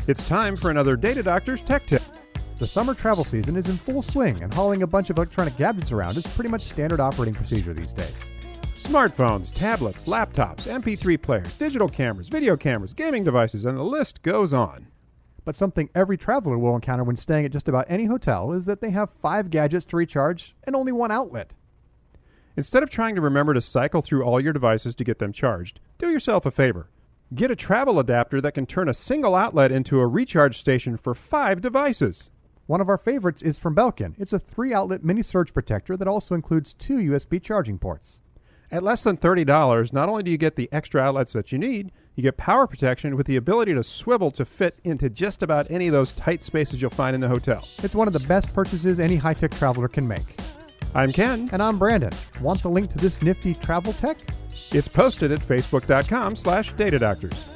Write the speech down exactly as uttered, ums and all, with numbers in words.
It's time for another Data Doctor's Tech Tip. The summer travel season is in full swing, and hauling a bunch of electronic gadgets around is pretty much standard operating procedure these days. Smartphones, tablets, laptops, M P three players, digital cameras, video cameras, gaming devices, and the list goes on. But something every traveler will encounter when staying at just about any hotel is that they have five gadgets to recharge and only one outlet. Instead of trying to remember to cycle through all your devices to get them charged, do yourself a favor. Get a travel adapter that can turn a single outlet into a recharge station for five devices. One of our favorites is from Belkin. It's a three-outlet mini surge protector that also includes two U S B charging ports. At less than thirty dollars, not only do you get the extra outlets that you need, you get power protection with the ability to swivel to fit into just about any of those tight spaces you'll find in the hotel. It's one of the best purchases any high-tech traveler can make. I'm Ken. And I'm Brandon. Want the link to this nifty travel tech? It's posted at facebook.com slash datadoctors.